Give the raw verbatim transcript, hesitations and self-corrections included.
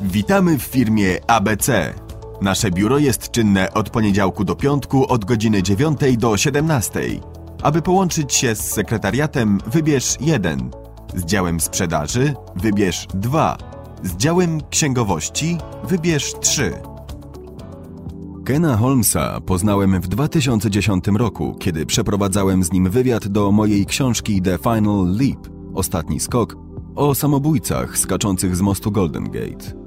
Witamy w firmie A B C. Nasze biuro jest czynne od poniedziałku do piątku od godziny dziewiątej do siedemnastej. Aby połączyć się z sekretariatem, wybierz jeden. Z działem sprzedaży wybierz dwa. Z działem księgowości wybierz trzy. Kena Holmesa poznałem w dwa tysiące dziesiątym roku, kiedy przeprowadzałem z nim wywiad do mojej książki The Final Leap – Ostatni skok o samobójcach skaczących z mostu Golden Gate.